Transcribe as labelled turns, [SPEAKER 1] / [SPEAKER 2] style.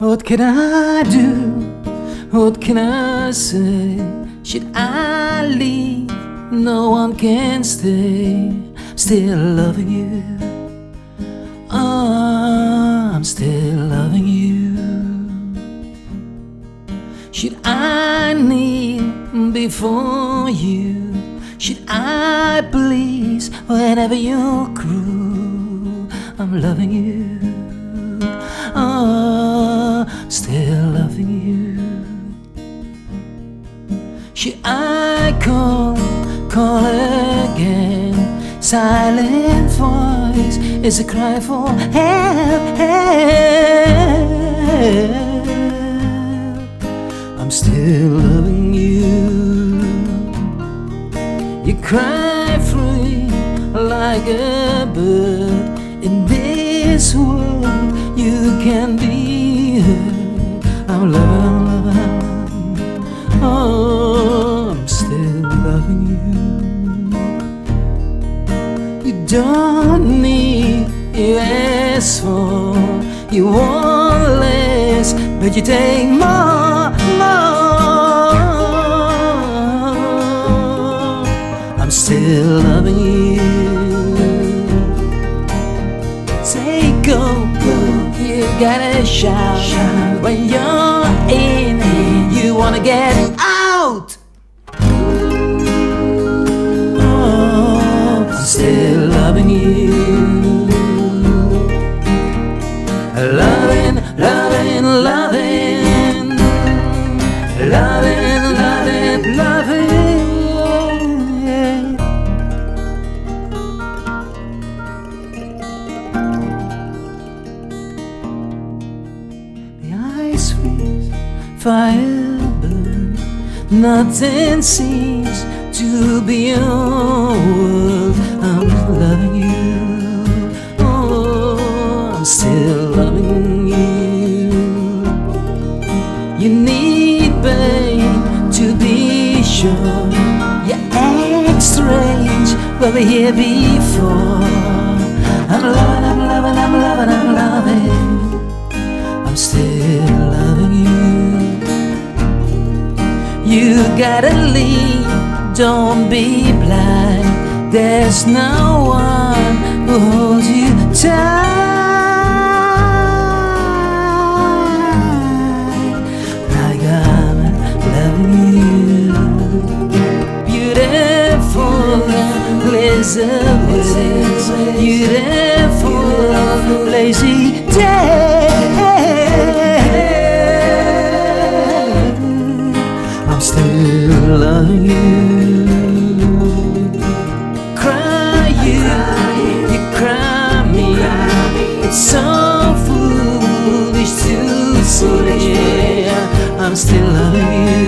[SPEAKER 1] What can I do? What can I say? Should I leave? No one can stay. I'm still loving you. Oh, I'm still loving you. Should I kneel before you? Should I please whenever you're cruel? I'm loving you. Oh, still loving you. Should I call again? Silent voice is a cry for help, help. I'm still loving you. You cry free like a bird. In this world you can be heard. I'm loving, oh, I'm still loving you. You don't need you ask for, you want less, but you take more. I'm still loving you. Say go, you gotta shout. When you're in, you wanna get out. Oh, I'm still loving you. Loving, loving, loving, loving, loving, loving, yeah. The ice freeze, fire burn, nothing seems to be your world. I'm loving you. Oh, I'm still loving you. You need pain to be sure. You act strange, but we're here before. I'm loving, I'm loving, I'm loving, I'm loving. I'm still loving you. You gotta leave, don't be blind. There's no one who holds you tight. Like I'm loving you. Beautiful, Elizabeth. Beautiful, lazy day. I'm still loving you. Cry you cry me. It's so foolish to say I'm still loving you.